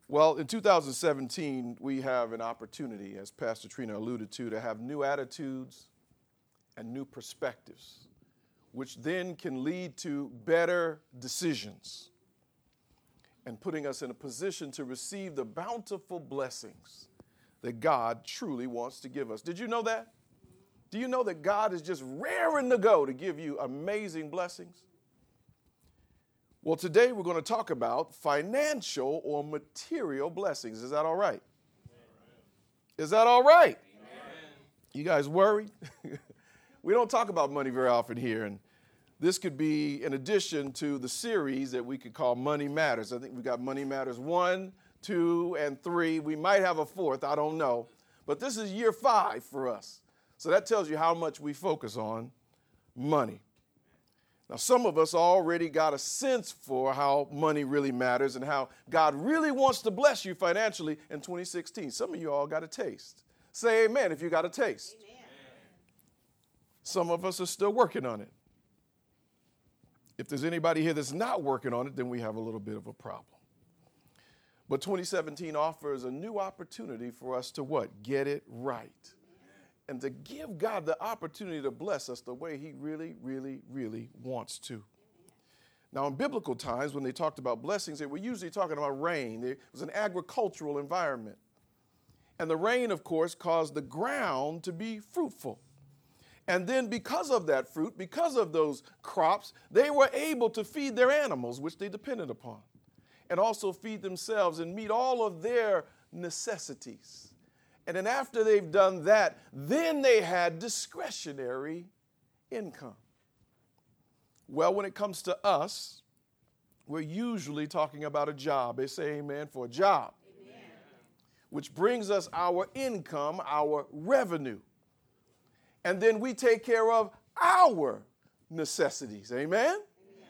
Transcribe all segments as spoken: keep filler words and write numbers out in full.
Well, in two thousand seventeen, we have an opportunity, as Pastor Trina alluded to, to have new attitudes and new perspectives, which then can lead to better decisions and putting us in a position to receive the bountiful blessings that God truly wants to give us. Did you know that? Do you know that God is just raring to go to give you amazing blessings? Well, today we're going to talk about financial or material blessings. Is that all right? Is that all right? Amen. You guys worried? We don't talk about money very often here, and this could be in addition to the series that we could call Money Matters. I think we got Money Matters one, two, and three. We might have a fourth, I don't know. But this is year five for us. So that tells you how much we focus on money. Now, some of us already got a sense for how money really matters and how God really wants to bless you financially in twenty sixteen. Some of you all got a taste. Say amen if you got a taste. Amen. Some of us are still working on it. If there's anybody here that's not working on it, then we have a little bit of a problem. But twenty seventeen offers a new opportunity for us to what? Get it right. And to give God the opportunity to bless us the way he really, really, really wants to. Now, in biblical times, when they talked about blessings, they were usually talking about rain. It was an agricultural environment. And the rain, of course, caused the ground to be fruitful. And then because of that fruit, because of those crops, they were able to feed their animals, which they depended upon, and also feed themselves and meet all of their necessities. And then after they've done that, then they had discretionary income. Well, when it comes to us, we're usually talking about a job. They say amen for a job, amen, which brings us our income, our revenue. And then we take care of our necessities, amen? Amen?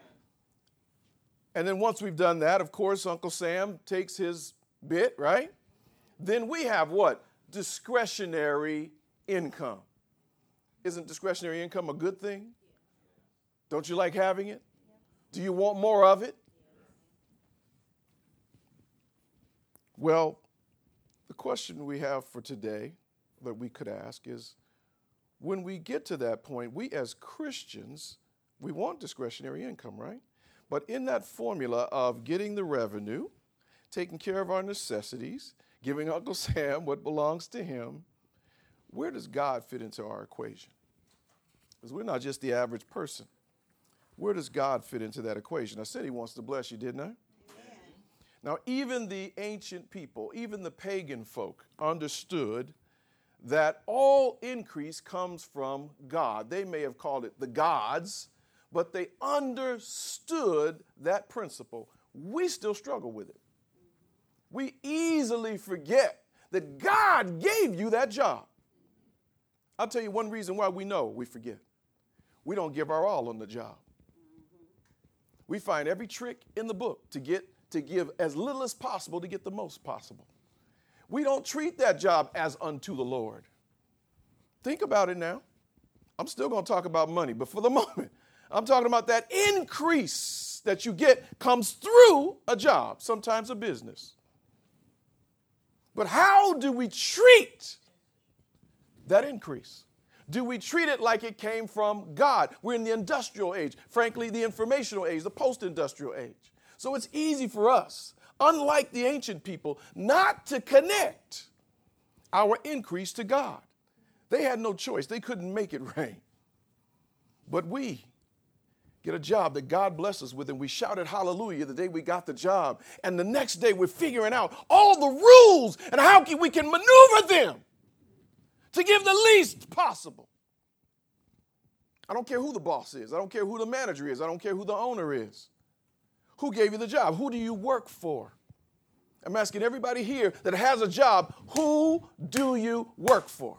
And then once we've done that, of course, Uncle Sam takes his bit, right? Then we have what? Discretionary income. Isn't discretionary income a good thing? Don't you like having it? Do you want more of it? Well, the question we have for today that we could ask is, when we get to that point, we as Christians, we want discretionary income, right? But in that formula of getting the revenue, taking care of our necessities, giving Uncle Sam what belongs to him, where does God fit into our equation? Because we're not just the average person. Where does God fit into that equation? I said he wants to bless you, didn't I? Amen. Now, even the ancient people, even the pagan folk understood that all increase comes from God. They may have called it the gods, but they understood that principle. We still struggle with it. We easily forget that God gave you that job. I'll tell you one reason why we know we forget. We don't give our all on the job. We find every trick in the book to get to give as little as possible to get the most possible. We don't treat that job as unto the Lord. Think about it now. I'm still going to talk about money, but for the moment, I'm talking about that increase that you get comes through a job, sometimes a business. But how do we treat that increase? Do we treat it like it came from God? We're in the industrial age, frankly, the informational age, the post-industrial age. So it's easy for us, unlike the ancient people, not to connect our increase to God. They had no choice. They couldn't make it rain. But we get a job that God blessed us with, and we shouted hallelujah the day we got the job. And the next day we're figuring out all the rules and how we can maneuver them to give the least possible. I don't care who the boss is. I don't care who the manager is. I don't care who the owner is. Who gave you the job? Who do you work for? I'm asking everybody here that has a job, who do you work for?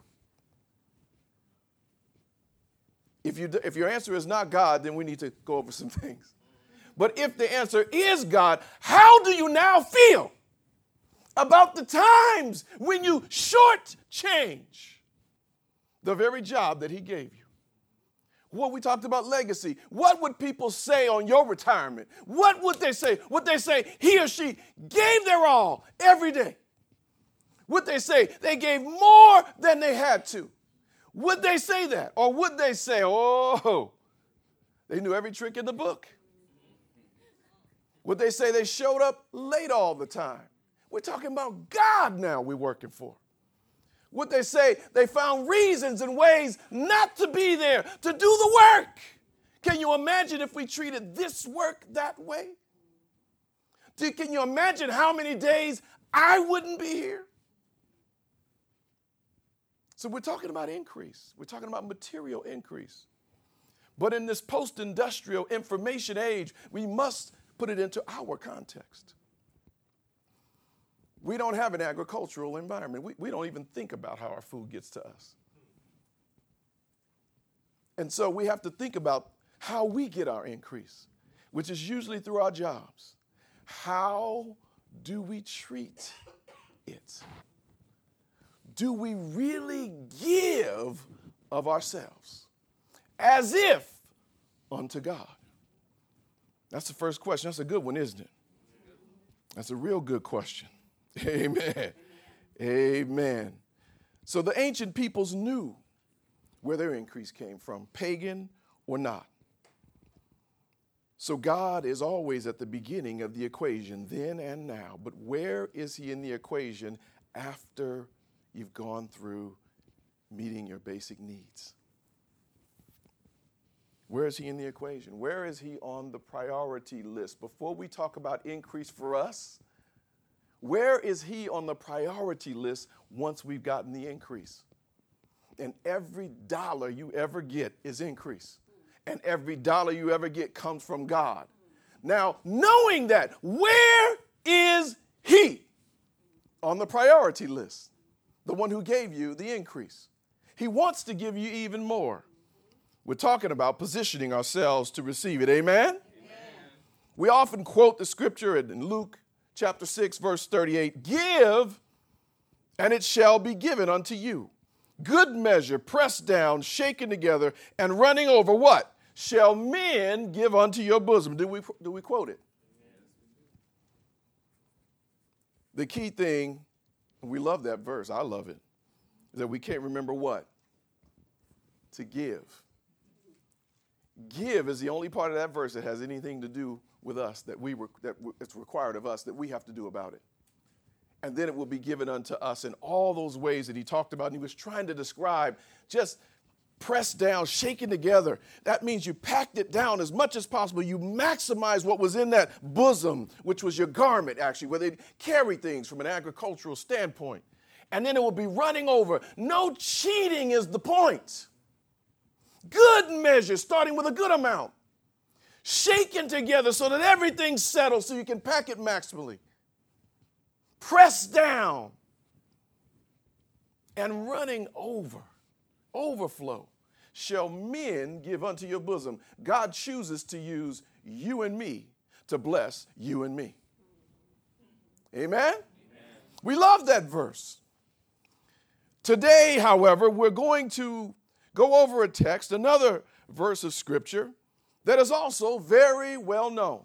If you if your answer is not God, then we need to go over some things. But if the answer is God, how do you now feel about the times when you shortchange the very job that he gave you? What we talked about legacy. What would people say on your retirement? What would they say? Would they say he or she gave their all every day? Would they say they gave more than they had to? Would they say that? Or would they say, oh, they knew every trick in the book? Would they say they showed up late all the time? We're talking about God now we're working for. Would they say they found reasons and ways not to be there, to do the work? Can you imagine if we treated this work that way? Do, can you imagine how many days I wouldn't be here? So we're talking about increase. We're talking about material increase. But in this post-industrial information age, we must put it into our context. We don't have an agricultural environment. We, we don't even think about how our food gets to us. And so we have to think about how we get our increase, which is usually through our jobs. How do we treat it? Do we really give of ourselves as if unto God? That's the first question. That's a good one, isn't it? That's a real good question. Amen. Amen. So the ancient peoples knew where their increase came from, pagan or not. So God is always at the beginning of the equation, then and now. But where is he in the equation after you've gone through meeting your basic needs? Where is he in the equation? Where is he on the priority list? Before we talk about increase for us, where is he on the priority list once we've gotten the increase? And every dollar you ever get is increase. And every dollar you ever get comes from God. Now, knowing that, where is he on the priority list? The one who gave you the increase. He wants to give you even more. We're talking about positioning ourselves to receive it. Amen? Amen. We often quote the scripture in Luke chapter six, verse thirty-eight. Give, and it shall be given unto you. Good measure, pressed down, shaken together, and running over what? Shall men give unto your bosom. Do we, do we quote it? The key thing, and we love that verse, I love it, is that we can't remember what? To give. Give is the only part of that verse that has anything to do with us, that we were, that it's required of us, that we have to do about it. And then it will be given unto us in all those ways that he talked about. And he was trying to describe just pressed down, shaken together. That means you packed it down as much as possible. You maximize what was in that bosom, which was your garment, actually, where they carry things from an agricultural standpoint. And then it will be running over. No cheating is the point. Good measure, starting with a good amount. Shaken together so that everything's settled so you can pack it maximally. Pressed down and running over, overflow, shall men give unto your bosom. God chooses to use you and me to bless you and me. Amen? Amen. We love that verse. Today, however, we're going to go over a text, another verse of Scripture that is also very well known.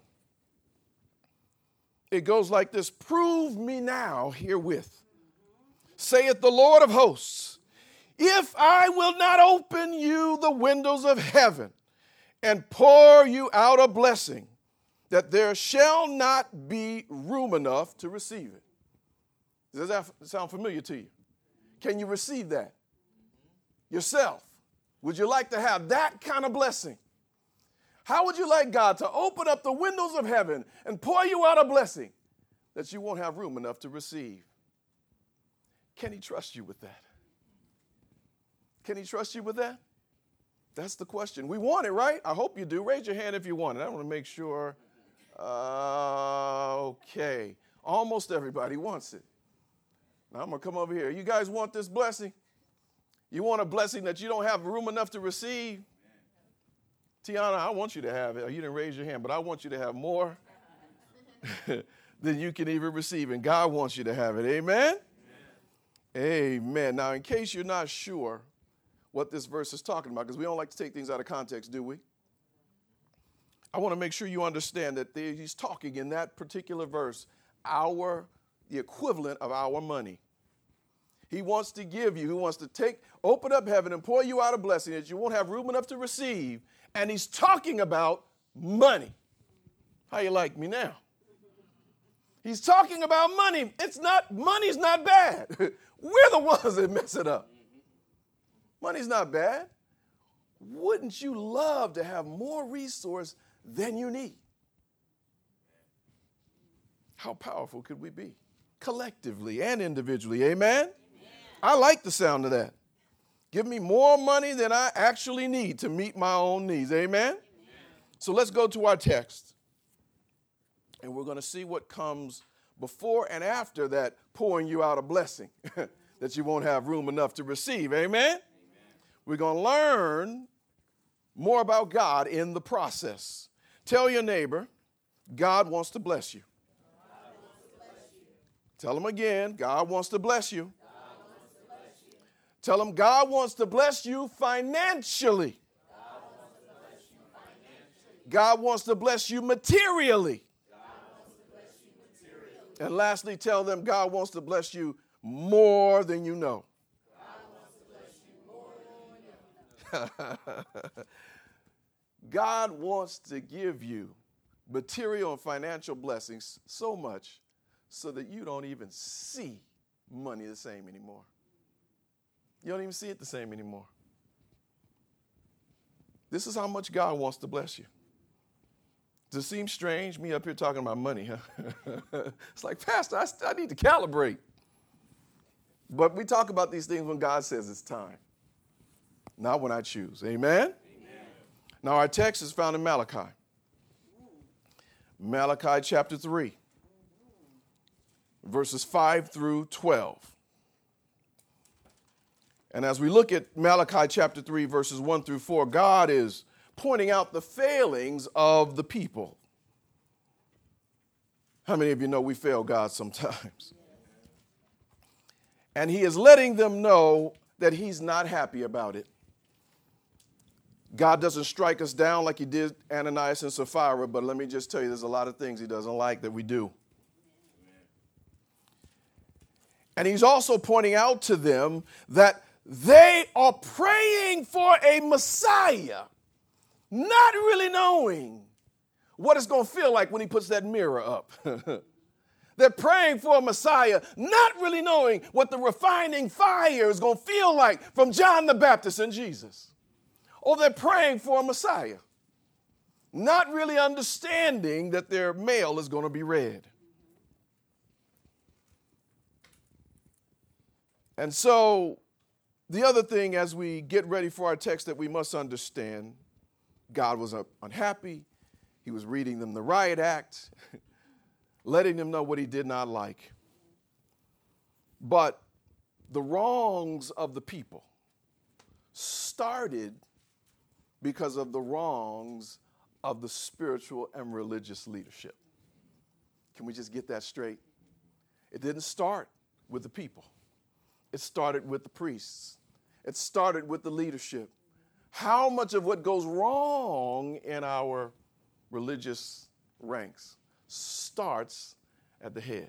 It goes like this: prove me now herewith, saith the Lord of hosts, if I will not open you the windows of heaven and pour you out a blessing, that there shall not be room enough to receive it. Does that sound familiar to you? Can you receive that yourself? Would you like to have that kind of blessing? How would you like God to open up the windows of heaven and pour you out a blessing that you won't have room enough to receive? Can he trust you with that? Can he trust you with that? That's the question. We want it, right? I hope you do. Raise your hand if you want it. I want to make sure. Uh, okay. Almost everybody wants it. Now I'm going to come over here. You guys want this blessing? You want a blessing that you don't have room enough to receive? Tiana, I want you to have it. You didn't raise your hand, but I want you to have more than you can even receive. And God wants you to have it. Amen? Amen? Amen. Now, in case you're not sure what this verse is talking about, because we don't like to take things out of context, do we? I want to make sure you understand that there, he's talking in that particular verse, our, the equivalent of our money. He wants to give you, he wants to take, open up heaven and pour you out a blessing that you won't have room enough to receive. And he's talking about money. How you like me now? He's talking about money. It's not, money's not bad. We're the ones that mess it up. Money's not bad. Wouldn't you love to have more resource than you need? How powerful could we be? Collectively and individually, amen? Amen? I like the sound of that. Give me more money than I actually need to meet my own needs, amen? Amen. So let's go to our text. And we're going to see what comes before and after that pouring you out a blessing that you won't have room enough to receive, amen? Amen. We're going to learn more about God in the process. Tell your neighbor, God wants to bless you. Tell him again, God wants to bless you. Tell him God wants to bless you financially. God wants to bless you materially. And lastly, tell them God wants to bless you more than you know. God wants to give you material and financial blessings so much so that you don't even see money the same anymore. You don't even see it the same anymore. This is how much God wants to bless you. Does it seem strange, me up here talking about money, huh? It's like, Pastor, I, I need to calibrate. But we talk about these things when God says it's time, not when I choose. Amen? Amen. Now, our text is found in Malachi. Malachi chapter three, verses five through twelve. And as we look at Malachi chapter three, verses one through four, God is pointing out the failings of the people. How many of you know we fail God sometimes? And he is letting them know that he's not happy about it. God doesn't strike us down like he did Ananias and Sapphira, but let me just tell you, there's a lot of things he doesn't like that we do. And he's also pointing out to them that they are praying for a Messiah, not really knowing what it's going to feel like when he puts that mirror up. They're praying for a Messiah, not really knowing what the refining fire is going to feel like from John the Baptist and Jesus. Or they're praying for a Messiah, not really understanding that their mail is going to be read. And so the other thing as we get ready for our text that we must understand, God was unhappy. He was reading them the riot act, letting them know what he did not like. But the wrongs of the people started because of the wrongs of the spiritual and religious leadership. Can we just get that straight? It didn't start with the people. It started with the priests. It started with the leadership. How much of what goes wrong in our religious ranks starts at the head?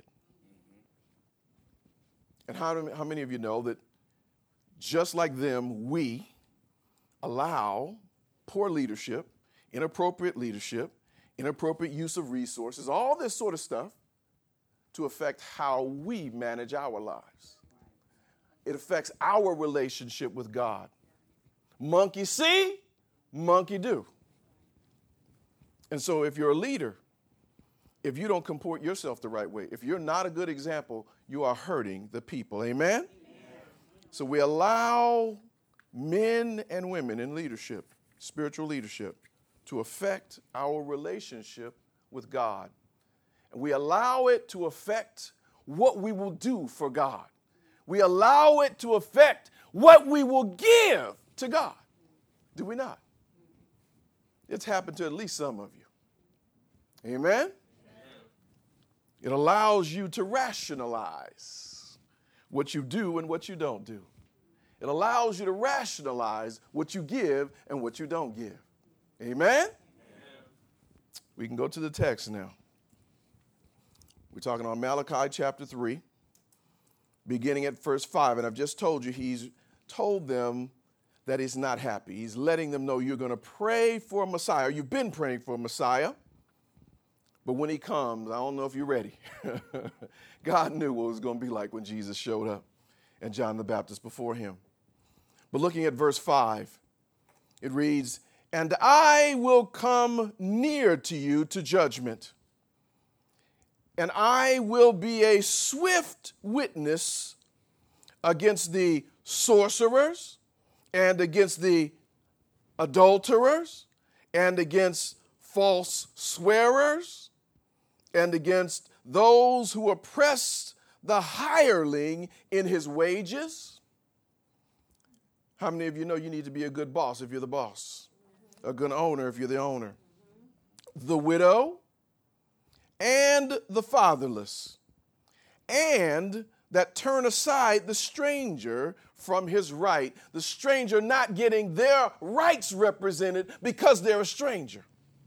And how, do, how many of you know that just like them, we allow poor leadership, inappropriate leadership, inappropriate use of resources, all this sort of stuff to affect how we manage our lives. It affects our relationship with God. Monkey see, monkey do. And so if you're a leader, if you don't comport yourself the right way, if you're not a good example, you are hurting the people. Amen? Amen. So we allow men and women in leadership, spiritual leadership, to affect our relationship with God. And we allow it to affect what we will do for God. We allow it to affect what we will give to God. Do we not? It's happened to at least some of you. Amen? Amen. It allows you to rationalize what you do and what you don't do. It allows you to rationalize what you give and what you don't give. Amen? Amen. We can go to the text now. We're talking on Malachi chapter three, beginning at verse five. And I've just told you he's told them that he's not happy. He's letting them know you're going to pray for a Messiah. You've been praying for a Messiah. But when he comes, I don't know if you're ready. God knew what it was going to be like when Jesus showed up and John the Baptist before him. But looking at verse five, it reads, "And I will come near to you to judgment, and I will be a swift witness against the sorcerers and against the adulterers and against false swearers and against those who oppress the hireling in his wages." How many of you know you need to be a good boss if you're the boss? A good owner if you're the owner. The widow and the fatherless, and that turn aside the stranger from his right. The stranger not getting their rights represented because they're a stranger.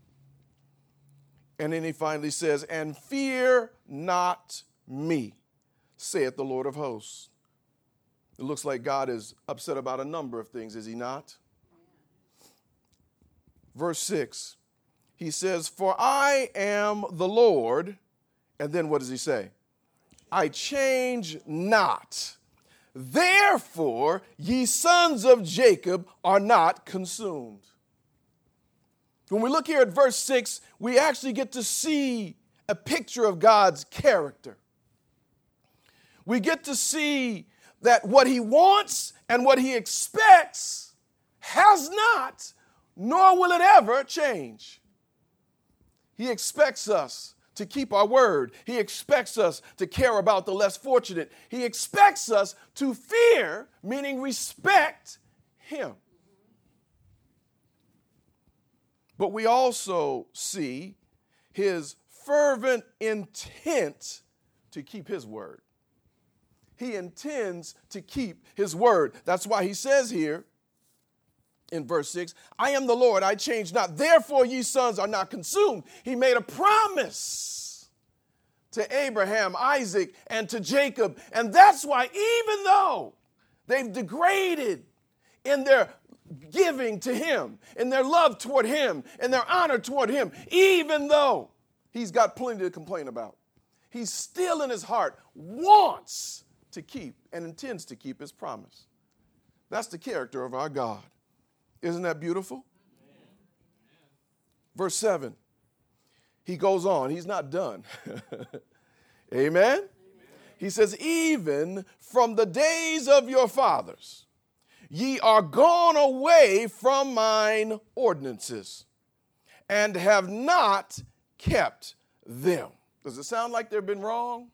And then he finally says, "And fear not me, saith the Lord of hosts." It looks like God is upset about a number of things, is he not? Verse six, he says, "For I am the Lord," and then what does he say? "I change not. Therefore, ye sons of Jacob are not consumed." When we look here at verse six, we actually get to see a picture of God's character. We get to see that what he wants and what he expects has not, nor will it ever change. He expects us to keep our word. He expects us to care about the less fortunate. He expects us to fear, meaning respect him. But we also see his fervent intent to keep his word. He intends to keep his word. That's why he says here in verse six, "I am the Lord, I change not. Therefore ye sons are not consumed." He made a promise to Abraham, Isaac, and to Jacob. And that's why even though they've degraded in their giving to him, in their love toward him, in their honor toward him, even though he's got plenty to complain about, he still in his heart wants to keep and intends to keep his promise. That's the character of our God. Isn't that beautiful? Amen. Verse seven, he goes on. He's not done. Amen? Amen? He says, "Even from the days of your fathers, ye are gone away from mine ordinances and have not kept them." Does it sound like they've been wrong?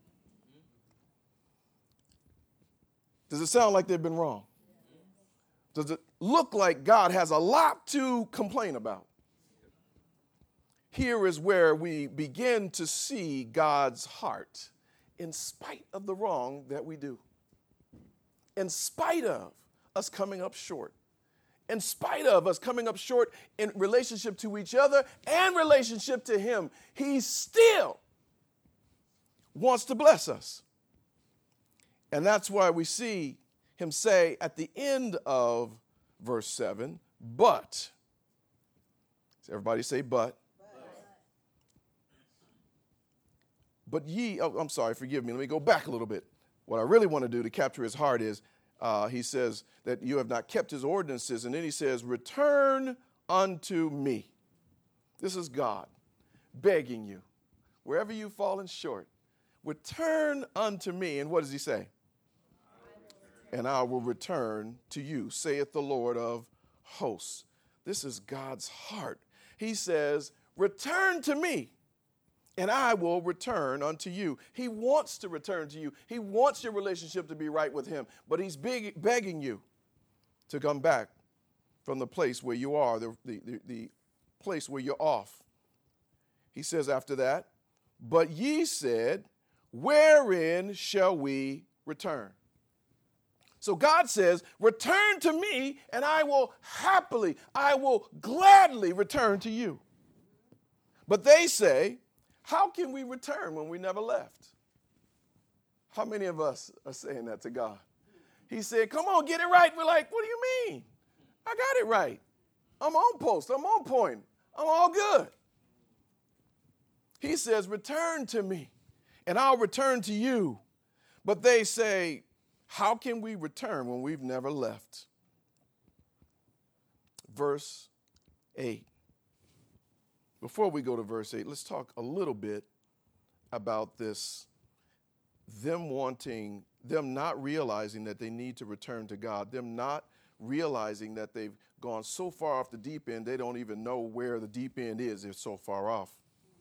Does it sound like they've been wrong? Does it look like God has a lot to complain about? Here is where we begin to see God's heart in spite of the wrong that we do. In spite of us coming up short. In spite of us coming up short in relationship to each other and relationship to him, he still wants to bless us. And that's why we see him say at the end of verse seven, "But," everybody say but. But, but ye, oh, I'm sorry, forgive me. Let me go back a little bit. What I really want to do to capture his heart is, uh, he says that you have not kept his ordinances. And then he says, "Return unto me." This is God begging you, wherever you've fallen short, return unto me. And what does he say? "And I will return to you, saith the Lord of hosts." This is God's heart. He says, "Return to me, and I will return unto you." He wants to return to you. He wants your relationship to be right with him, but he's beg- begging you to come back from the place where you are, the, the, the, the place where you're off. He says after that, "But ye said, wherein shall we return?" So God says, return to me and I will happily, I will gladly return to you. But they say, how can we return when we never left? How many of us are saying that to God? He said, come on, get it right. We're like, what do you mean? I got it right. I'm on post. I'm on point. I'm all good. He says, return to me and I'll return to you. But they say, how can we return when we've never left? Verse eight. Before we go to verse eight, let's talk a little bit about this, them wanting, them not realizing that they need to return to God, them not realizing that they've gone so far off the deep end, they don't even know where the deep end is. They're so far off.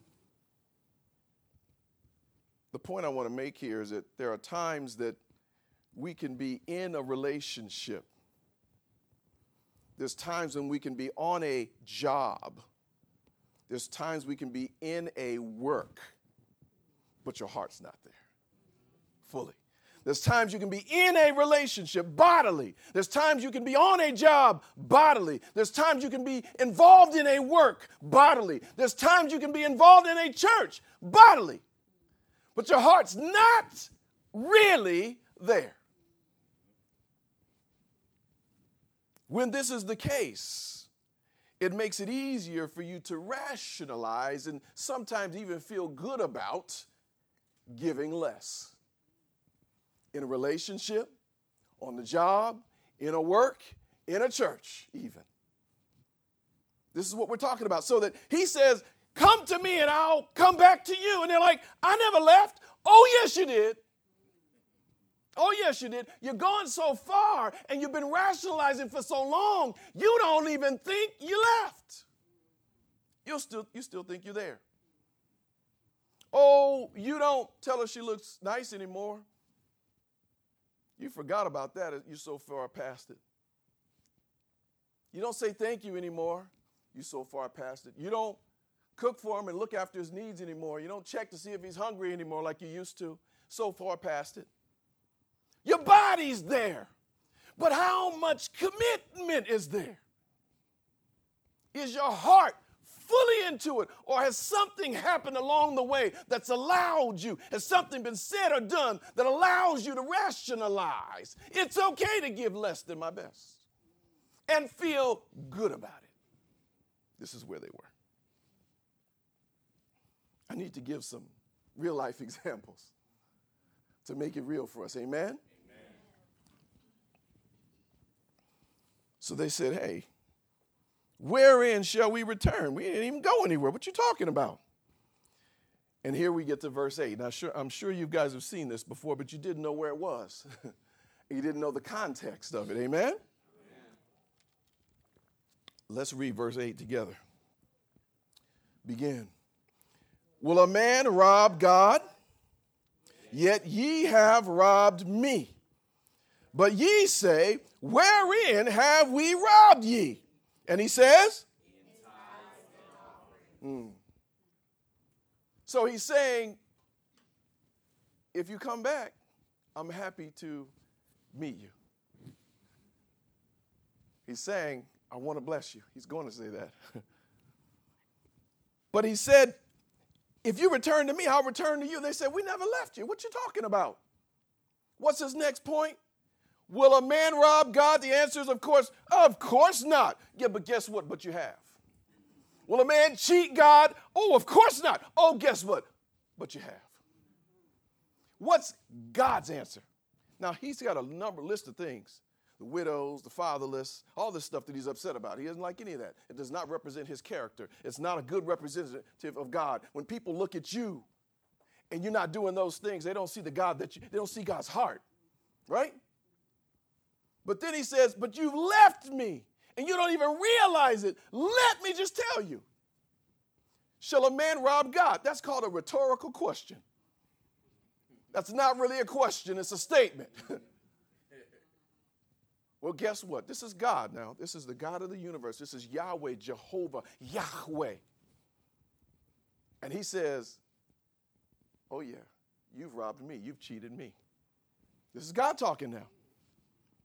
The point I want to make here is that there are times that we can be in a relationship. There's times when we can be on a job. There's times we can be in a work, but your heart's not there fully. There's times you can be in a relationship bodily. There's times you can be on a job bodily. There's times you can be involved in a work bodily. There's times you can be involved in a church bodily, but your heart's not really there. When this is the case, it makes it easier for you to rationalize and sometimes even feel good about giving less. In a relationship, on the job, in a work, in a church even. This is what we're talking about. So that he says, come to me and I'll come back to you. And they're like, I never left. Oh, yes, you did. Oh, yes, you did. You're gone so far and you've been rationalizing for so long, you don't even think you left. You'll still, you still think you're there. Oh, you don't tell her she looks nice anymore. You forgot about that. You're so far past it. You don't say thank you anymore. You're so far past it. You don't cook for him and look after his needs anymore. You don't check to see if he's hungry anymore like you used to. So far past it. Your body's there. But how much commitment is there? Is your heart fully into it? Or has something happened along the way that's allowed you, has something been said or done that allows you to rationalize? It's okay to give less than my best and feel good about it. This is where they were. I need to give some real life examples to make it real for us. Amen? Amen. So they said, hey, wherein shall we return? We didn't even go anywhere. What you talking about? And here we get to verse eight. Now, sure, I'm sure you guys have seen this before, but you didn't know where it was. You didn't know the context of it. Amen? Amen? Let's read verse eight together. Begin. Will a man rob God? Yet ye have robbed me. But ye say, wherein have we robbed ye? And he says, mm. So he's saying, if you come back, I'm happy to meet you. He's saying, I want to bless you. He's going to say that. But he said, if you return to me, I'll return to you. They said, we never left you. What you talking about? What's his next point? Will a man rob God? The answer is, of course, of course not. Yeah, but guess what? But you have. Will a man cheat God? Oh, of course not. Oh, guess what? But you have. What's God's answer? Now, he's got a number, list of things. The widows, the fatherless, all this stuff that he's upset about. He doesn't like any of that. It does not represent his character. It's not a good representative of God. When people look at you and you're not doing those things, they don't see the God that you, they don't see God's heart, right? But then he says, but you've left me and you don't even realize it. Let me just tell you. Shall a man rob God? That's called a rhetorical question. That's not really a question. It's a statement. Well, guess what? This is God now. This is the God of the universe. This is Yahweh, Jehovah, Yahweh. And he says, oh, yeah, you've robbed me. You've cheated me. This is God talking now.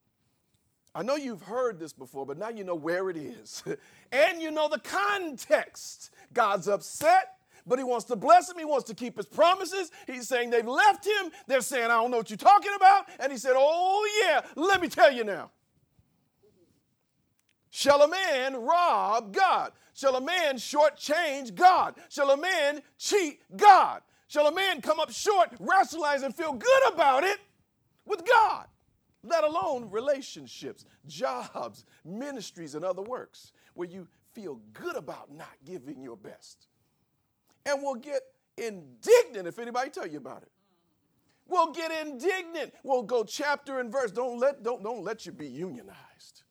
I know you've heard this before, but now you know where it is. And you know the context. God's upset, but he wants to bless him. He wants to keep his promises. He's saying they've left him. They're saying, I don't know what you're talking about. And he said, oh, yeah, let me tell you now. Shall a man rob God? Shall a man shortchange God? Shall a man cheat God? Shall a man come up short, rationalize, and feel good about it with God? Let alone relationships, jobs, ministries, and other works where you feel good about not giving your best. And we'll get indignant if anybody tell you about it. We'll get indignant. We'll go chapter and verse. Don't let, don't, don't let you be unionized.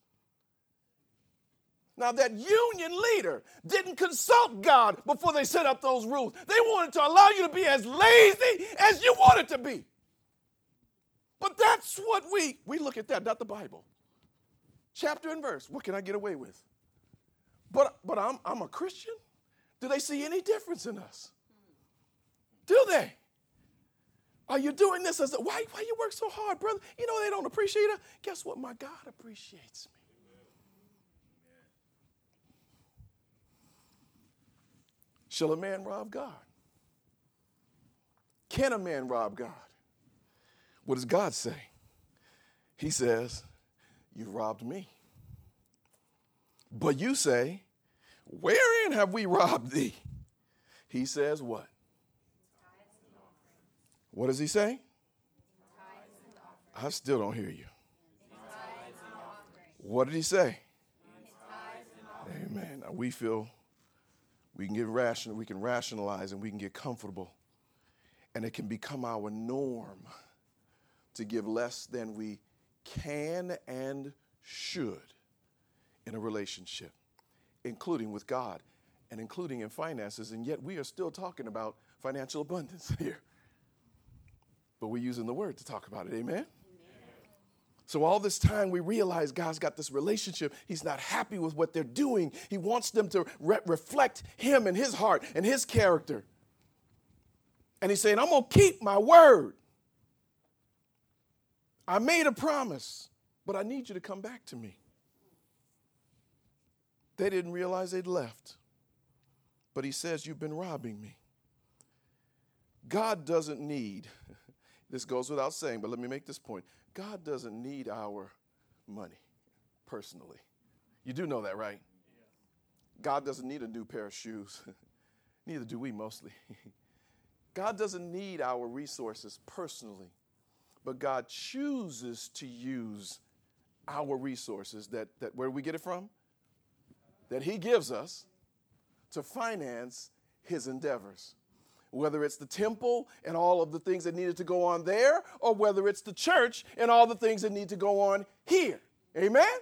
Now, that union leader didn't consult God before they set up those rules. They wanted to allow you to be as lazy as you wanted to be. But that's what we, we look at that, not the Bible. Chapter and verse, what can I get away with? But, but I'm, I'm a Christian? Do they see any difference in us? Do they? Are you doing this as a, why, why you work so hard, brother? You know they don't appreciate it. Guess what? My God appreciates me. Shall a man rob God? Can a man rob God? What does God say? He says, you robbed me. But you say, wherein have we robbed thee? He says what? What does he say? I still don't hear you. What did he say? Amen. Now we feel we can get rational, we can rationalize, and we can get comfortable. And it can become our norm to give less than we can and should in a relationship, including with God and including in finances. And yet we are still talking about financial abundance here. But we're using the word to talk about it. Amen? Amen. So all this time we realize God's got this relationship. He's not happy with what they're doing. He wants them to re- reflect him and his heart and his character. And he's saying, I'm going to keep my word. I made a promise, but I need you to come back to me. They didn't realize they'd left. But he says, you've been robbing me. God doesn't need, this goes without saying, but let me make this point. God doesn't need our money personally. You do know that, right? God doesn't need a new pair of shoes. Neither do we mostly. God doesn't need our resources personally. But God chooses to use our resources that, that where do we get it from? That he gives us to finance his endeavors. Whether it's the temple and all of the things that needed to go on there, or whether it's the church and all the things that need to go on here. Amen? Amen.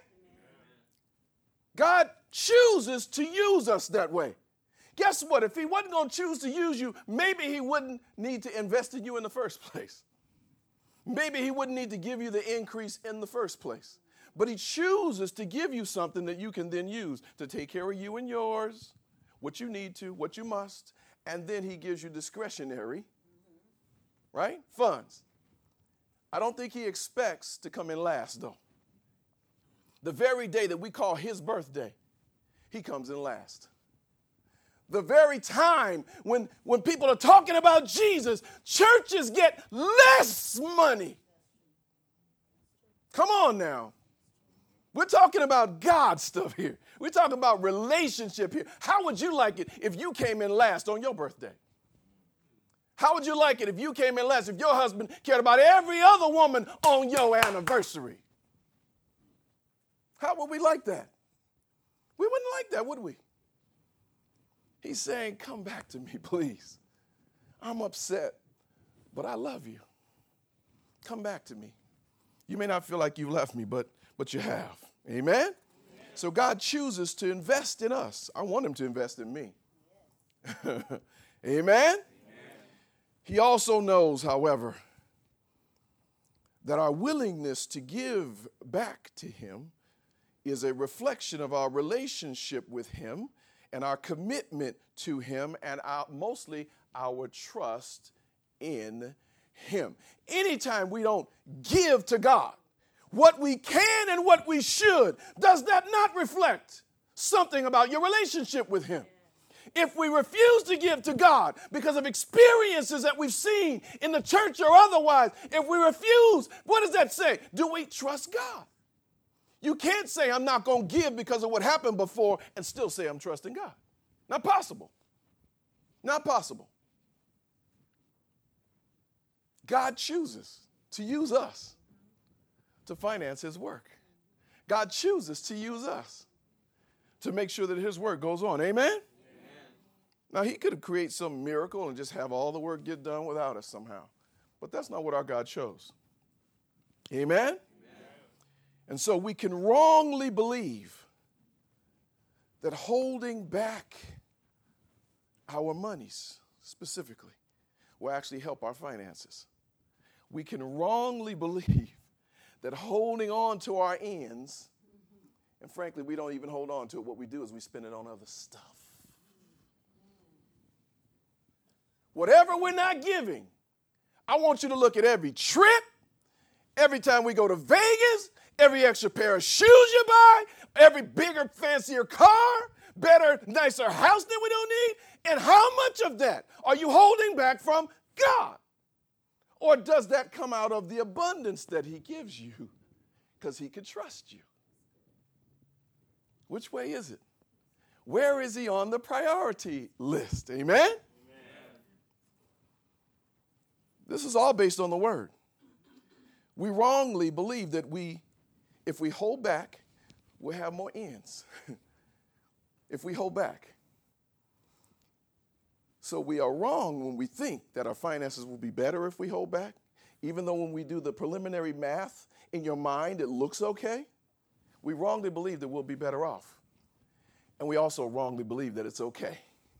God chooses to use us that way. Guess what? If he wasn't going to choose to use you, maybe he wouldn't need to invest in you in the first place. Maybe he wouldn't need to give you the increase in the first place. But he chooses to give you something that you can then use to take care of you and yours, what you need to, what you must, and then he gives you discretionary, right, funds. I don't think he expects to come in last, though. The very day that we call his birthday, he comes in last. The very time when, when people are talking about Jesus, churches get less money. Come on now. We're talking about God stuff here. We're talking about relationship here. How would you like it if you came in last on your birthday? How would you like it if you came in last, if your husband cared about every other woman on your anniversary? How would we like that? We wouldn't like that, would we? He's saying, come back to me, please. I'm upset, but I love you. Come back to me. You may not feel like you left me, but, but you have. Amen? Amen? So God chooses to invest in us. I want him to invest in me. Amen? Amen? He also knows, however, that our willingness to give back to him is a reflection of our relationship with him and our commitment to him and our, mostly our trust in him. Anytime we don't give to God, what we can and what we should, does that not reflect something about your relationship with him? If we refuse to give to God because of experiences that we've seen in the church or otherwise, if we refuse, what does that say? Do we trust God? You can't say I'm not going to give because of what happened before and still say I'm trusting God. Not possible. Not possible. God chooses to use us to finance his work. God chooses to use us to make sure that his work goes on. Amen? Amen. Now, he could create some miracle and just have all the work get done without us somehow. But that's not what our God chose. Amen? Amen. And so we can wrongly believe that holding back our monies specifically will actually help our finances. We can wrongly believe that holding on to our ends, and frankly, we don't even hold on to it. What we do is we spend it on other stuff. Whatever we're not giving, I want you to look at every trip, every time we go to Vegas, every extra pair of shoes you buy, every bigger, fancier car, better, nicer house that we don't need, and how much of that are you holding back from God? Or does that come out of the abundance that he gives you because he can trust you? Which way is it? Where is he on the priority list? Amen? Amen. This is all based on the word. We wrongly believe that we, if we hold back, we'll have more ends. If we hold back. So we are wrong when we think that our finances will be better if we hold back, even though when we do the preliminary math in your mind, it looks okay. We wrongly believe that we'll be better off. And we also wrongly believe that it's okay.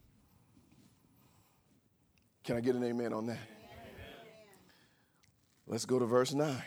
Can I get an amen on that? Amen. Let's go to verse nine.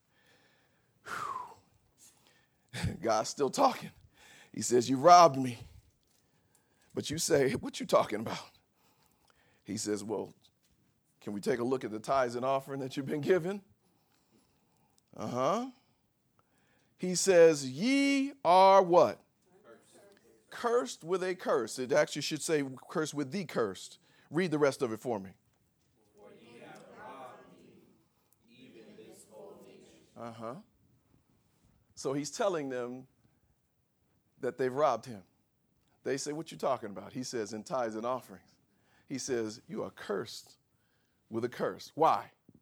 God's still talking. He says, you robbed me. But you say, what you talking about? He says, well, can we take a look at the tithes and offering that you've been given? Uh-huh. He says, ye are what? Cursed. Cursed with a curse. It actually should say cursed with the cursed. Read the rest of it for me. For ye have robbed me, even this whole nation. Uh-huh. So he's telling them that they've robbed him. They say, what you talking about? He says, in tithes and offerings. He says, you are cursed with a curse. Why?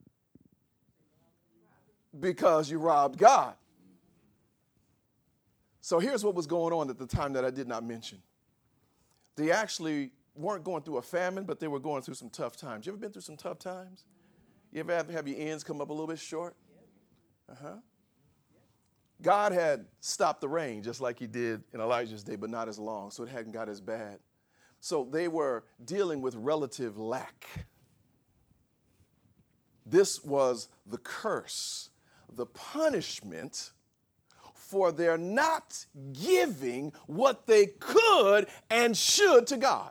Because you robbed God. So here's what was going on at the time that I did not mention. They actually weren't going through a famine, but they were going through some tough times. You ever been through some tough times? You ever have, have your ends come up a little bit short? Uh-huh. God had stopped the rain just like he did in Elijah's day, but not as long, so it hadn't got as bad. So they were dealing with relative lack. This was the curse, the punishment for their not giving what they could and should to God.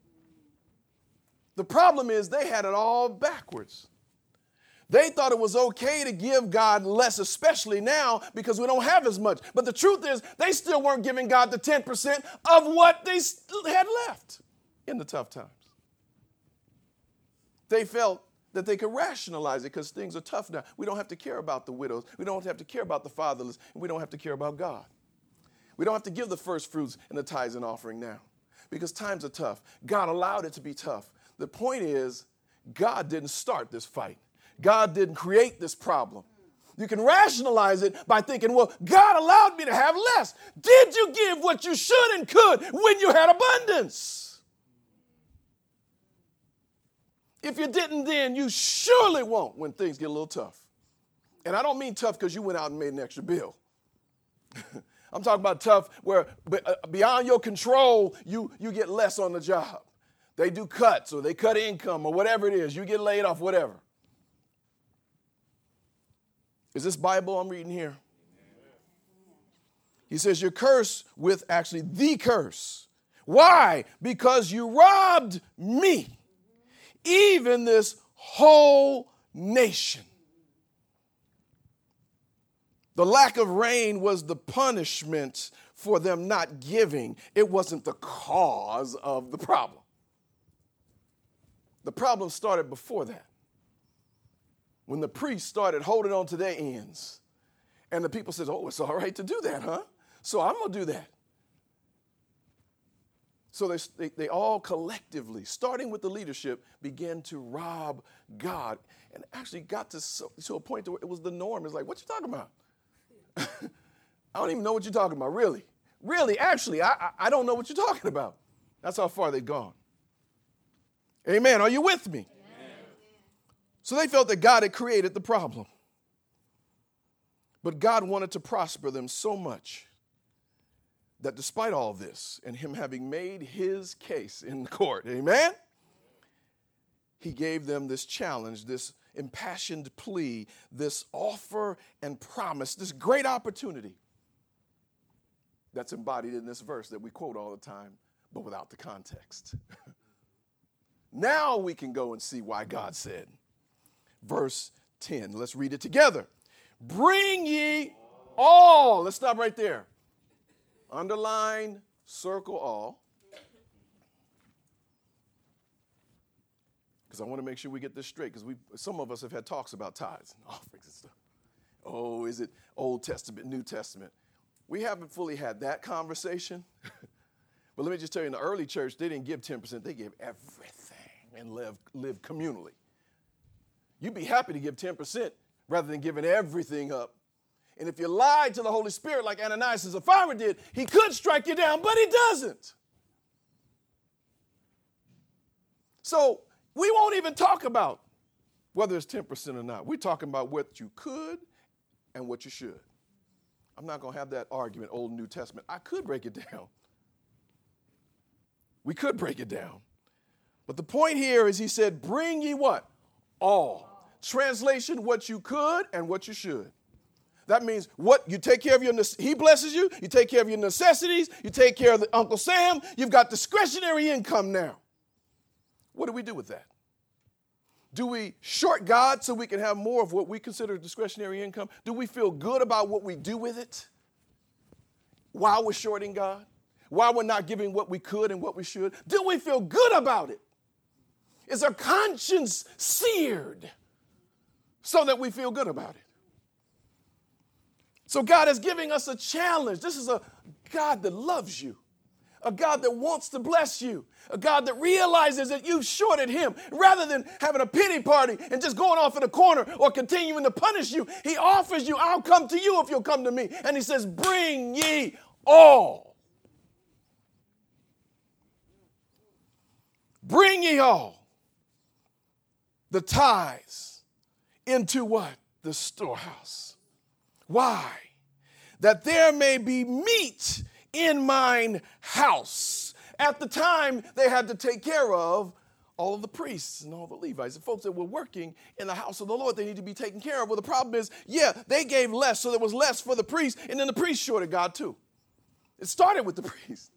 The problem is they had it all backwards. They thought it was okay to give God less, especially now because we don't have as much. But the truth is they still weren't giving God the ten percent of what they had left in the tough times. They felt that they could rationalize it because things are tough now. We don't have to care about the widows. We don't have to care about the fatherless. And we don't have to care about God. We don't have to give the first fruits and the tithes and offering now because times are tough. God allowed it to be tough. The point is, God didn't start this fight. God didn't create this problem. You can rationalize it by thinking, well, God allowed me to have less. Did you give what you should and could when you had abundance? If you didn't then, you surely won't when things get a little tough. And I don't mean tough because you went out and made an extra bill. I'm talking about tough where beyond your control, you, you get less on the job. They do cuts or they cut income or whatever it is. You get laid off, whatever. Is this Bible I'm reading here? He says you're cursed with actually the curse. Why? Because you robbed me, even this whole nation. The lack of rain was the punishment for them not giving. It wasn't the cause of the problem. The problem started before that. When the priests started holding on to their ends. And the people said, oh, it's all right to do that, huh? So I'm going to do that. So they, they, they all collectively, starting with the leadership, began to rob God. And actually got to, so, to a point where it was the norm. It's like, what you talking about? I don't even know what you're talking about, really. Really, actually, I, I, I don't know what you're talking about. That's how far they'd gone. Amen. Are you with me? Amen. So they felt that God had created the problem. But God wanted to prosper them so much that despite all this and him having made his case in court, amen, he gave them this challenge, this impassioned plea, this offer and promise, this great opportunity that's embodied in this verse that we quote all the time, but without the context. Now we can go and see why God said, verse ten, let's read it together. Bring ye all, let's stop right there. Underline, circle all. Because I want to make sure we get this straight, because we some of us have had talks about tithes and offerings and stuff. Oh, is it Old Testament, New Testament? We haven't fully had that conversation. But let me just tell you, in the early church, they didn't give ten percent. They gave everything and lived, lived communally. You'd be happy to give ten percent rather than giving everything up. And if you lied to the Holy Spirit like Ananias and Sapphira did, he could strike you down, but he doesn't. So we won't even talk about whether it's ten percent or not. We're talking about what you could and what you should. I'm not going to have that argument, Old and New Testament. I could break it down. We could break it down. But the point here is he said, bring ye what? All. Translation, what you could and what you should. That means what you take care of your, he blesses you, you take care of your necessities, you take care of the Uncle Sam, you've got discretionary income now. What do we do with that? Do we short God so we can have more of what we consider discretionary income? Do we feel good about what we do with it while we're shorting God? While we're not giving what we could and what we should? Do we feel good about it? Is our conscience seared so that we feel good about it? So God is giving us a challenge. This is a God that loves you, a God that wants to bless you, a God that realizes that you've shorted him. Rather than having a pity party and just going off in a corner or continuing to punish you, he offers you, I'll come to you if you'll come to me. And he says, bring ye all. Bring ye all the tithes into what? The storehouse. Why? That there may be meat in mine house. At the time, they had to take care of all of the priests and all the Levites, the folks that were working in the house of the Lord. They need to be taken care of. Well, the problem is, yeah, they gave less, so there was less for the priests, and then the priests shorted God too. It started with the priests.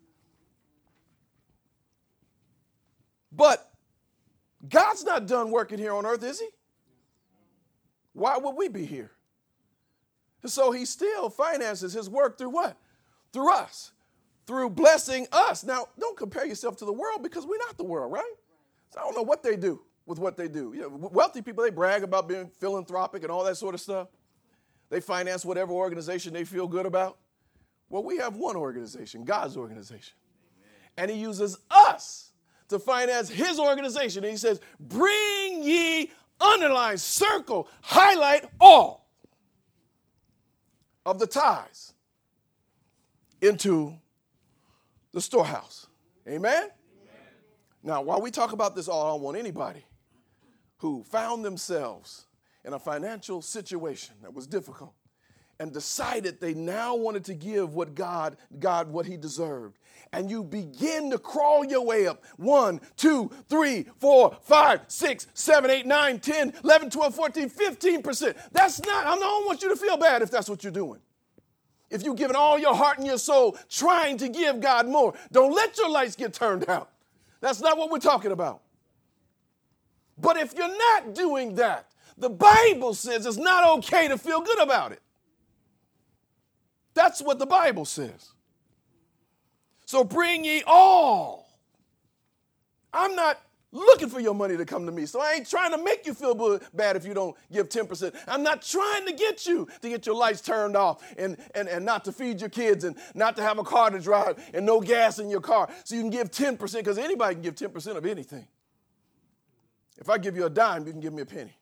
But God's not done working here on earth, is he? Why would we be here? And so he still finances his work through what? Through us. Through blessing us. Now, don't compare yourself to the world because we're not the world, right? So I don't know what they do with what they do. You know, wealthy people, they brag about being philanthropic and all that sort of stuff. They finance whatever organization they feel good about. Well, we have one organization, God's organization. Amen. And he uses us to finance his organization. And he says, bring ye, underline, circle, highlight all of the tithes into the storehouse. Amen? Amen? Now, while we talk about this all, I don't want anybody who found themselves in a financial situation that was difficult and decided they now wanted to give what God, God what he deserved. And you begin to crawl your way up. One, two, three, four, five, six, seven, eight, nine, ten, eleven, twelve, fourteen, fifteen percent. That's not, I don't want you to feel bad if that's what you're doing. If you've given all your heart and your soul trying to give God more, don't let your lights get turned out. That's not what we're talking about. But if you're not doing that, the Bible says it's not okay to feel good about it. That's what the Bible says. So bring ye all. I'm not looking for your money to come to me. So I ain't trying to make you feel bad if you don't give ten percent. I'm not trying to get you to get your lights turned off and, and, and not to feed your kids and not to have a car to drive and no gas in your car so you can give ten percent, because anybody can give ten percent of anything. If I give you a dime, you can give me a penny.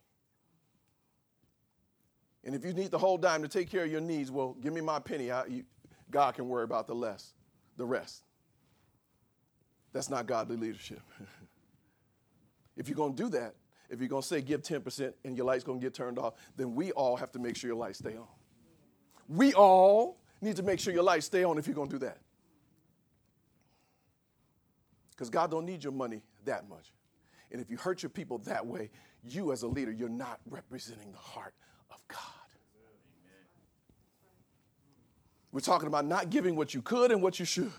And if you need the whole dime to take care of your needs, well, give me my penny. I, you, God can worry about the less, the rest. That's not godly leadership. If you're going to do that, if you're going to say give ten percent and your light's going to get turned off, then we all have to make sure your lights stay on. We all need to make sure your lights stay on if you're going to do that. Because God don't need your money that much. And if you hurt your people that way, you as a leader, you're not representing the heart of God. We're talking about not giving what you could and what you should.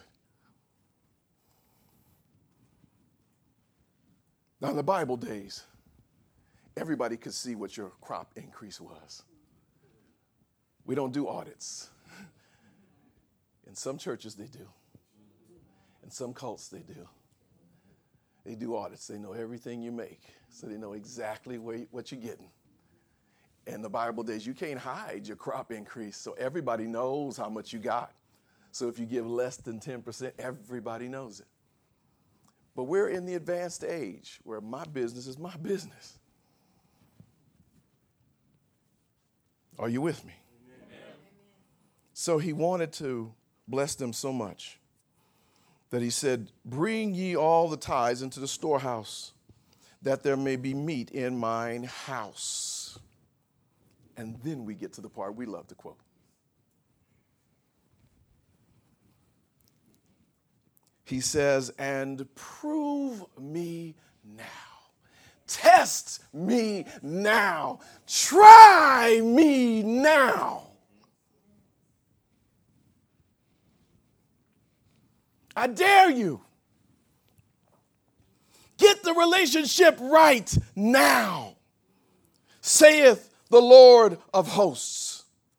Now, in the Bible days, everybody could see what your crop increase was. We don't do audits. In some churches, they do. In some cults, they do. They do audits. They know everything you make, so they know exactly where, what you're getting. In the Bible days, you can't hide your crop increase, so everybody knows how much you got. So if you give less than ten percent, everybody knows it. But we're in the advanced age where my business is my business. Are you with me? Amen. So he wanted to bless them so much that he said, bring ye all the tithes into the storehouse, that there may be meat in mine house. And then we get to the part we love to quote. He says, and prove me now. Test me now. Try me now. I dare you. Get the relationship right now, saith the Lord of hosts.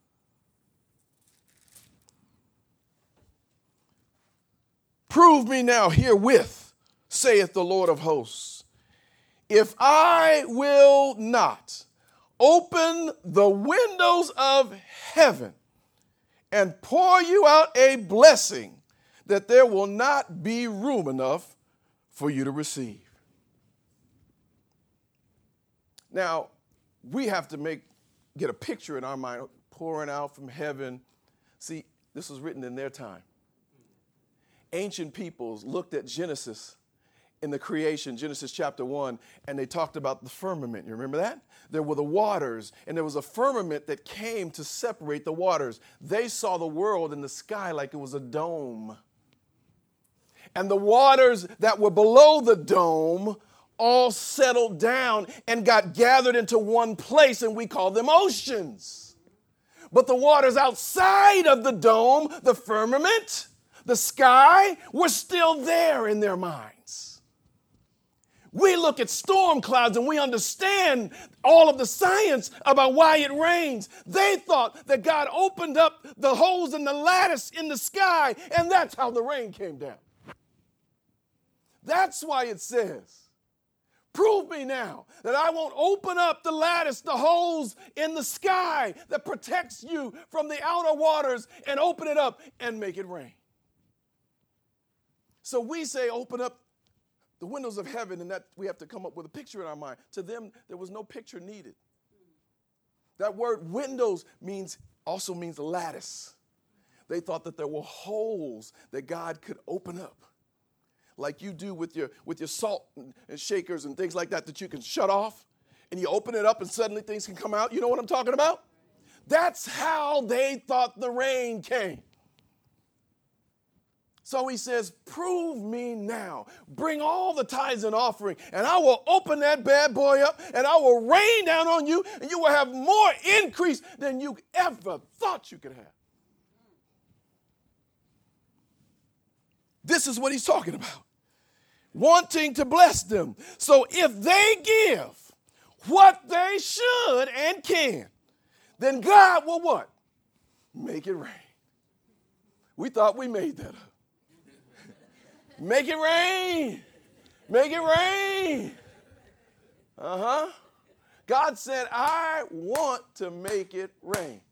Prove me now herewith, saith the Lord of hosts, if I will not open the windows of heaven and pour you out a blessing that there will not be room enough for you to receive. Now, we have to make get a picture in our mind, pouring out from heaven. See, this was written in their time. Ancient peoples looked at Genesis in the creation, Genesis chapter one, and they talked about the firmament. You remember that? There were the waters, and there was a firmament that came to separate the waters. They saw the world in the sky like it was a dome. And the waters that were below the dome all settled down and got gathered into one place, and we call them oceans. But the waters outside of the dome, the firmament, the sky, were still there in their minds. We look at storm clouds and we understand all of the science about why it rains. They thought that God opened up the holes in the lattice in the sky, and that's how the rain came down. That's why it says, prove me now that I won't open up the lattice, the holes in the sky that protects you from the outer waters, and open it up and make it rain. So we say open up the windows of heaven, and that we have to come up with a picture in our mind. To them, there was no picture needed. That word windows means also means lattice. They thought that there were holes that God could open up, like you do with your with your salt and shakers and things like that that you can shut off, and you open it up and suddenly things can come out. You know what I'm talking about? That's how they thought the rain came. So he says, prove me now. Bring all the tithes and offering, and I will open that bad boy up, and I will rain down on you, and you will have more increase than you ever thought you could have. This is what he's talking about. Wanting to bless them. So if they give what they should and can, then God will what? Make it rain. We thought we made that up. Make it rain. Make it rain. Uh-huh. God said, I want to make it rain.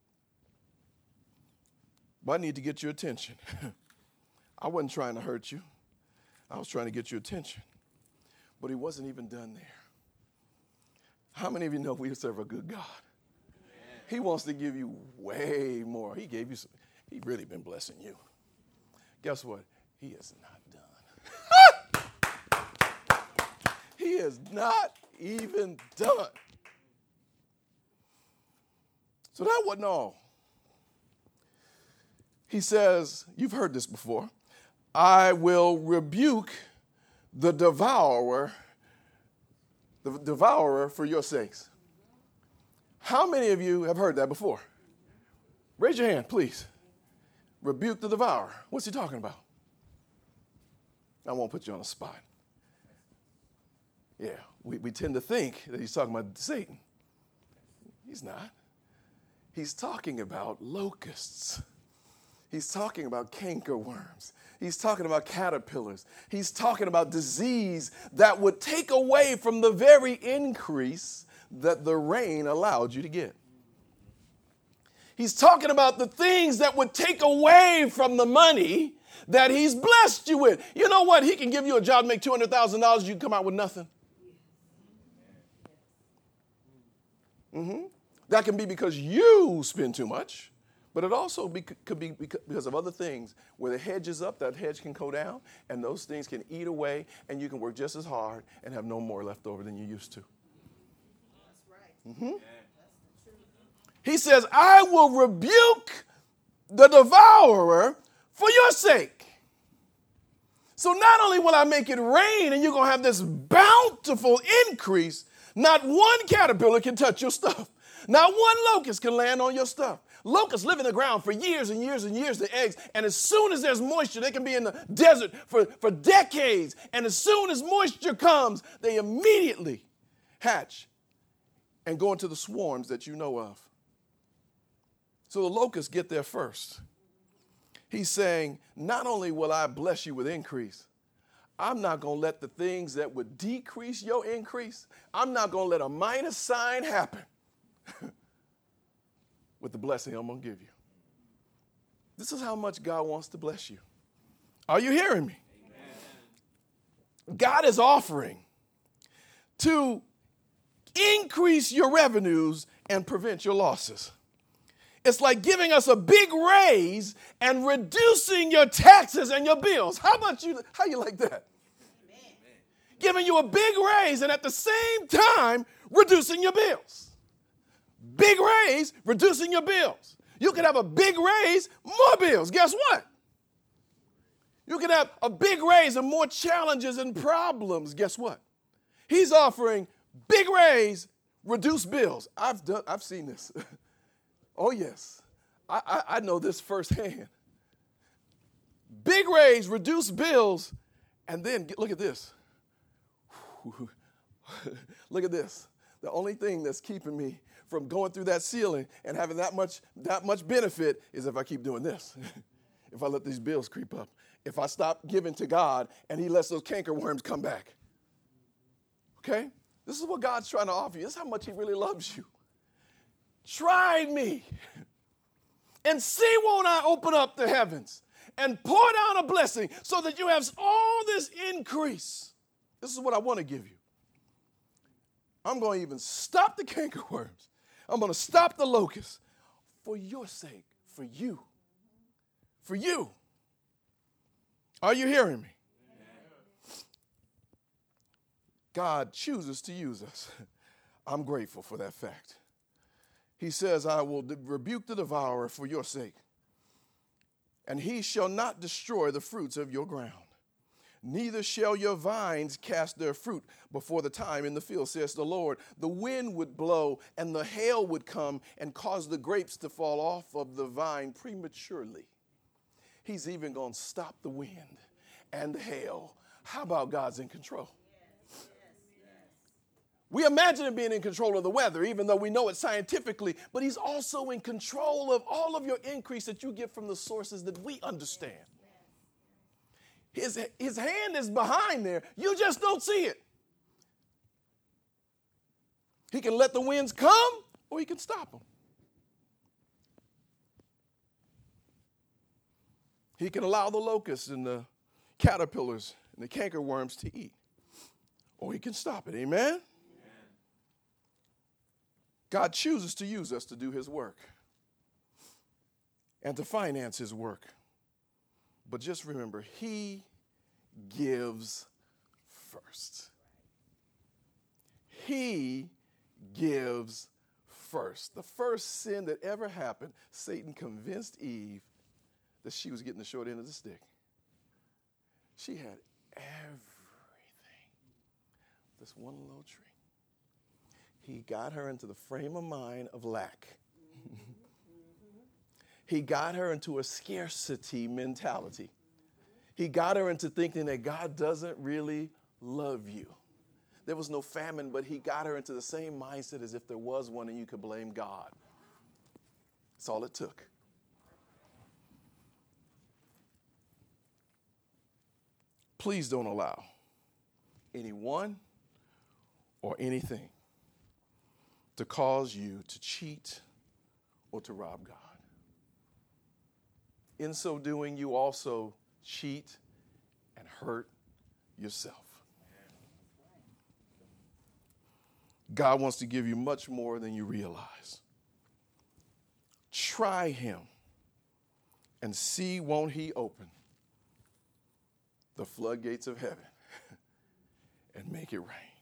But I need to get your attention. I wasn't trying to hurt you. I was trying to get your attention. But he wasn't even done there. How many of you know we serve a good God? He wants to give you way more. He gave you some. He really been blessing you. Guess what? He is not done. He is not even done. So that wasn't all. He says, you've heard this before, I will rebuke the devourer, the devourer for your sakes. How many of you have heard that before? Raise your hand, please. Rebuke the devourer. What's he talking about? I won't put you on the spot. Yeah, we, we tend to think that he's talking about Satan. He's not. He's talking about locusts. He's talking about cankerworms. He's talking about caterpillars. He's talking about disease that would take away from the very increase that the rain allowed you to get. He's talking about the things that would take away from the money that he's blessed you with. You know what? He can give you a job, make two hundred thousand dollars, you can come out with nothing. Mm-hmm. That can be because you spend too much, but it also be, could be because of other things. Where the hedge is up, that hedge can go down, and those things can eat away, and you can work just as hard and have no more left over than you used to. That's right. Mm-hmm. Yeah. He says, I will rebuke the devourer for your sake. So not only will I make it rain and you're going to have this bountiful increase, not one caterpillar can touch your stuff. Not one locust can land on your stuff. Locusts live in the ground for years and years and years, the eggs. And as soon as there's moisture, they can be in the desert for, for decades. And as soon as moisture comes, they immediately hatch and go into the swarms that you know of. So the locusts get there first. He's saying, not only will I bless you with increase, I'm not going to let the things that would decrease your increase, I'm not going to let a minus sign happen with the blessing I'm going to give you. This is how much God wants to bless you. Are you hearing me? Amen. God is offering to increase your revenues and prevent your losses. It's like giving us a big raise and reducing your taxes and your bills. How about you? How you like that? Amen. Giving you a big raise and at the same time reducing your bills. Big raise, reducing your bills. You could have a big raise, more bills. Guess what? You could have a big raise and more challenges and problems. Guess what? He's offering big raise, reduce bills. I've done. I've seen this. Oh, yes. I, I, I know this firsthand. Big raise, reduce bills, and then get, look at this. Look at this. The only thing that's keeping me from going through that ceiling and having that much, that much benefit is if I keep doing this. If I let these bills creep up. If I stop giving to God and he lets those cankerworms come back. Okay? This is what God's trying to offer you. This is how much he really loves you. Try me and see, won't I open up the heavens and pour down a blessing so that you have all this increase. This is what I want to give you. I'm going to even stop the cankerworms. I'm going to stop the locusts for your sake, for you, for you. Are you hearing me? God chooses to use us. I'm grateful for that fact. He says, I will rebuke the devourer for your sake, and he shall not destroy the fruits of your ground. Neither shall your vines cast their fruit before the time in the field, says the Lord. The wind would blow, and the hail would come and cause the grapes to fall off of the vine prematurely. He's even going to stop the wind and the hail. How about God's in control? We imagine him being in control of the weather, even though we know it scientifically, but he's also in control of all of your increase that you get from the sources that we understand. His, his hand is behind there. You just don't see it. He can let the winds come or he can stop them. He can allow the locusts and the caterpillars and the cankerworms to eat, or he can stop it. Amen? Amen. God chooses to use us to do his work and to finance his work. But just remember, he gives first. He gives first. The first sin that ever happened, Satan convinced Eve that she was getting the short end of the stick. She had everything. This one little tree. He got her into the frame of mind of lack. He got her into a scarcity mentality. He got her into thinking that God doesn't really love you. There was no famine, but he got her into the same mindset as if there was one and you could blame God. That's all it took. Please don't allow anyone or anything to cause you to cheat or to rob God. In so doing, you also cheat and hurt yourself. God wants to give you much more than you realize. Try him and see, won't he open the floodgates of heaven and make it rain.